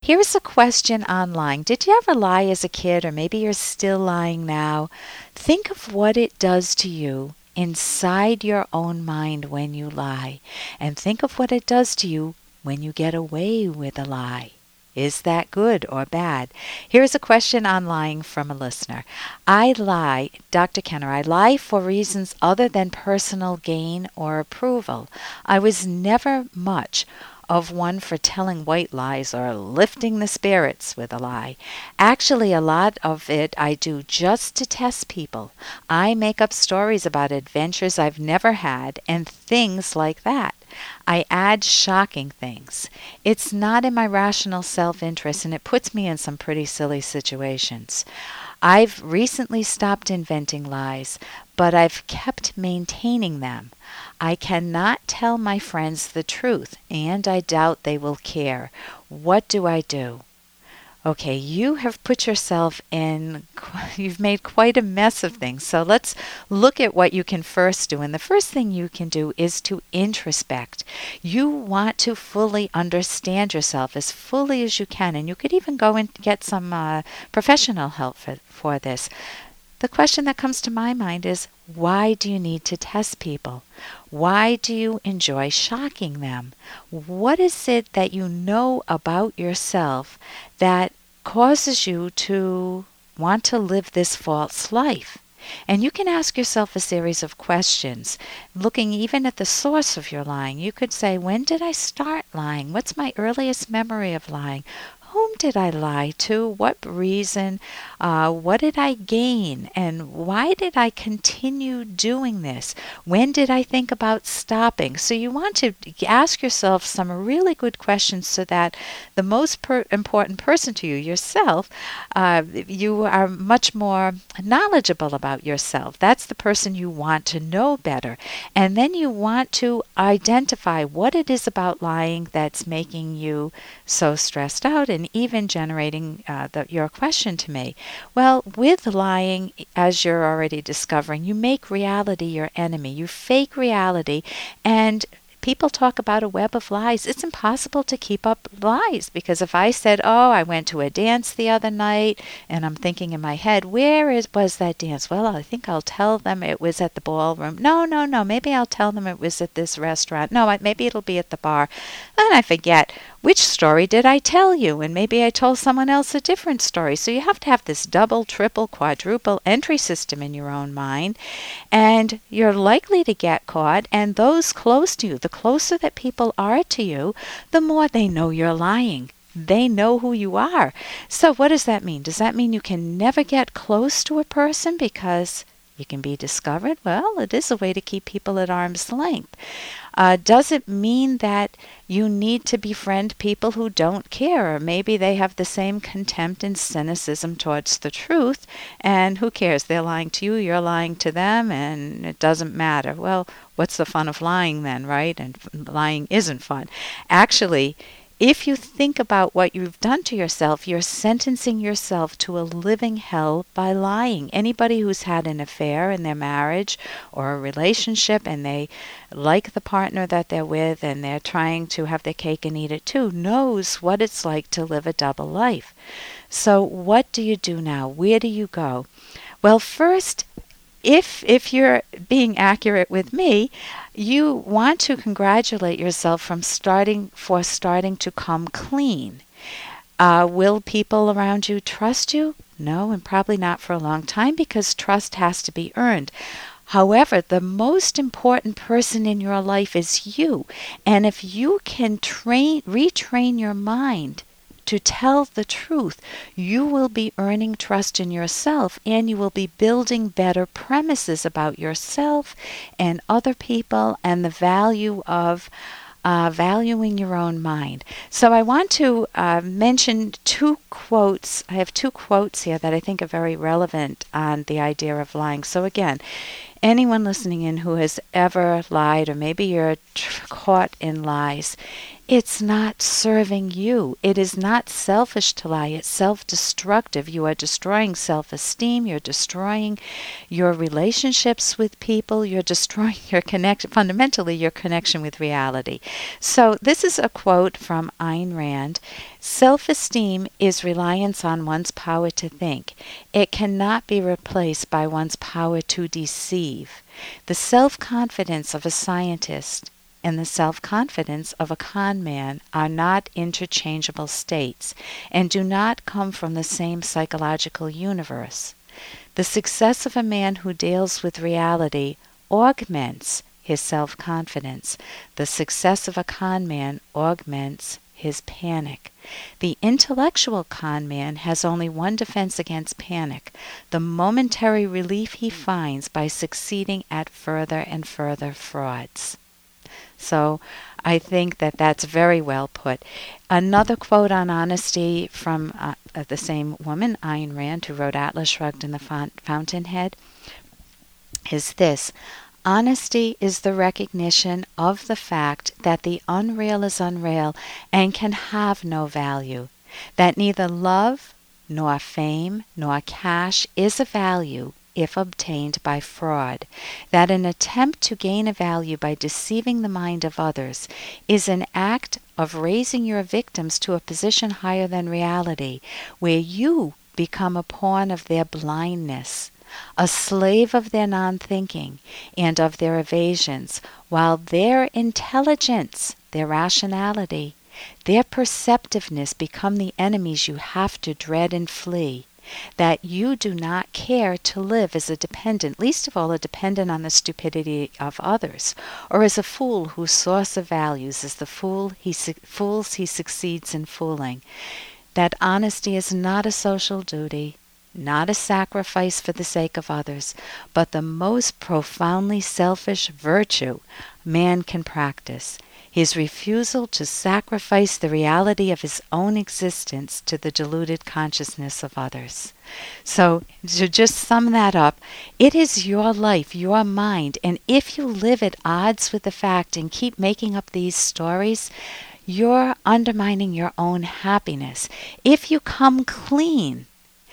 Here's a question online. Did you ever lie as a kid, or maybe you're still lying now? Think of what it does to you inside your own mind when you lie, and think of what it does to you when you get away with a lie. Is that good or bad? Here's a question on lying from a listener. I lie, Dr. Kenner, I lie for reasons other than personal gain or approval. I was never much of one for telling white lies or lifting the spirits with a lie. Actually, a lot of it I do just to test people. I make up stories about adventures I've never had and things like that. I add shocking things. It's not in my rational self-interest, and it puts me in some pretty silly situations. I've recently stopped inventing lies, but I've kept maintaining them. I cannot tell my friends the truth, and I doubt they will care. What do I do? Okay, you have put yourself in, you've made quite a mess of things. So let's look at what you can first do. And the first thing you can do is to introspect. You want to fully understand yourself as fully as you can. And you could even go and get some professional help for this. The question that comes to my mind is, why do you need to test people? Why do you enjoy shocking them? What is it that you know about yourself that causes you to want to live this false life? And you can ask yourself a series of questions, looking even at the source of your lying. You could say, when did I start lying? What's my earliest memory of lying? Whom did I lie to? What reason? What did I gain? And why did I continue doing this? When did I think about stopping? So you want to ask yourself some really good questions so that the most important person to you, yourself, you are much more knowledgeable about yourself. That's the person you want to know better. And then you want to identify what it is about lying that's making you so stressed out and even generating your question to me. Well, with lying, as you're already discovering, you make reality your enemy. You fake reality, and people talk about a web of lies. It's impossible to keep up lies, because if I said, oh, I went to a dance the other night, and I'm thinking in my head, was that dance? Well, I think I'll tell them it was at the ballroom. No, maybe I'll tell them it was at this restaurant. No, maybe it'll be at the bar. Then I forget, which story did I tell you? And maybe I told someone else a different story. So you have to have this double, triple, quadruple entry system in your own mind, and you're likely to get caught. And those close to you, the closer that people are to you, the more they know you're lying. They know who you are. So what does that mean? Does that mean you can never get close to a person because you can be discovered? Well, it is a way to keep people at arm's length. Does it mean that you need to befriend people who don't care? Or maybe they have the same contempt and cynicism towards the truth, and who cares? They're lying to you, you're lying to them, and it doesn't matter. Well, what's the fun of lying then, right? And lying isn't fun. Actually, if you think about what you've done to yourself, you're sentencing yourself to a living hell by lying. Anybody who's had an affair in their marriage or a relationship, and they like the partner that they're with and they're trying to have their cake and eat it too, knows what it's like to live a double life. So what do you do now? Where do you go? Well, first, if you're being accurate with me, you want to congratulate yourself for starting to come clean. Will people around you trust you? No, and probably not for a long time, because trust has to be earned. However, the most important person in your life is you. And if you can retrain your mind to tell the truth, you will be earning trust in yourself, and you will be building better premises about yourself and other people, and the value of valuing your own mind. So I want to mention two quotes. I have two quotes here that I think are very relevant on the idea of lying. So again, anyone listening in who has ever lied, or maybe you're caught in lies, it's not serving you. It is not selfish to lie. It's self-destructive. You are destroying self-esteem. You're destroying your relationships with people. You're destroying your connection, fundamentally your connection with reality. So this is a quote from Ayn Rand. Self-esteem is reliance on one's power to think. It cannot be replaced by one's power to deceive. The self-confidence of a scientist and the self-confidence of a con man are not interchangeable states and do not come from the same psychological universe. The success of a man who deals with reality augments his self-confidence. The success of a con man augments his panic. The intellectual con man has only one defense against panic, the momentary relief he finds by succeeding at further and further frauds. So I think that that's very well put. Another quote on honesty from the same woman, Ayn Rand, who wrote Atlas Shrugged and the Fountainhead, is this: honesty is the recognition of the fact that the unreal is unreal and can have no value, that neither love, nor fame, nor cash is a value if obtained by fraud, that an attempt to gain a value by deceiving the mind of others is an act of raising your victims to a position higher than reality, where you become a pawn of their blindness, a slave of their non-thinking and of their evasions, while their intelligence, their rationality, their perceptiveness become the enemies you have to dread and flee, that you do not care to live as a dependent, least of all a dependent on the stupidity of others, or as a fool whose source of values is the fools he succeeds in fooling, that honesty is not a social duty, not a sacrifice for the sake of others, but the most profoundly selfish virtue man can practice, his refusal to sacrifice the reality of his own existence to the deluded consciousness of others. So, to just sum that up, it is your life, your mind, and if you live at odds with the fact and keep making up these stories, you're undermining your own happiness. If you come clean,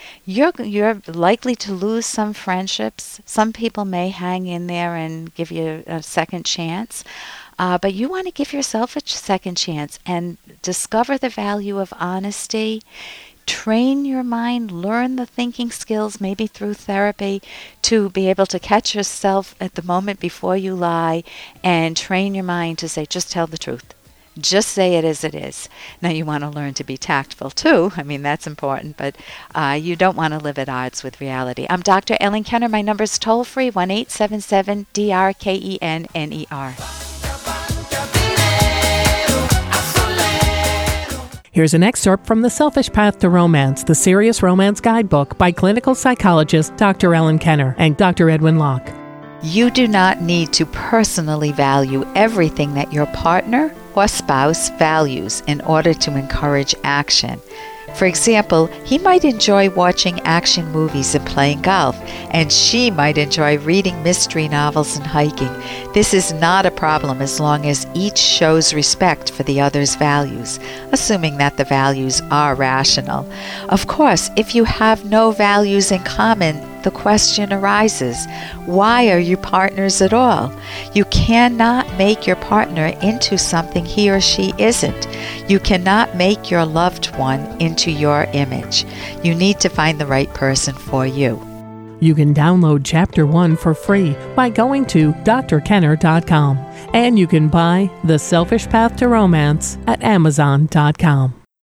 you're likely to lose some friendships. Some people may hang in there and give you a second chance. But you want to give yourself a second chance and discover the value of honesty. Train your mind, learn the thinking skills, maybe through therapy, to be able to catch yourself at the moment before you lie, and train your mind to say, just tell the truth. Just say it as it is. Now you want to learn to be tactful too. I mean, that's important, but you don't want to live at odds with reality. I'm Dr. Ellen Kenner. My number is toll-free, 1-877-DRKENNER. Here's an excerpt from The Selfish Path to Romance, the Serious Romance Guidebook by clinical psychologist Dr. Ellen Kenner and Dr. Edwin Locke. You do not need to personally value everything that your partner or spouse values in order to encourage action. For example, he might enjoy watching action movies and playing golf, and she might enjoy reading mystery novels and hiking. This is not a problem as long as each shows respect for the other's values, assuming that the values are rational. Of course, if you have no values in common, the question arises, why are you partners at all? You cannot make your partner into something he or she isn't. You cannot make your loved one into your image. You need to find the right person for you. You can download Chapter 1 for free by going to drkenner.com. And you can buy The Selfish Path to Romance at Amazon.com.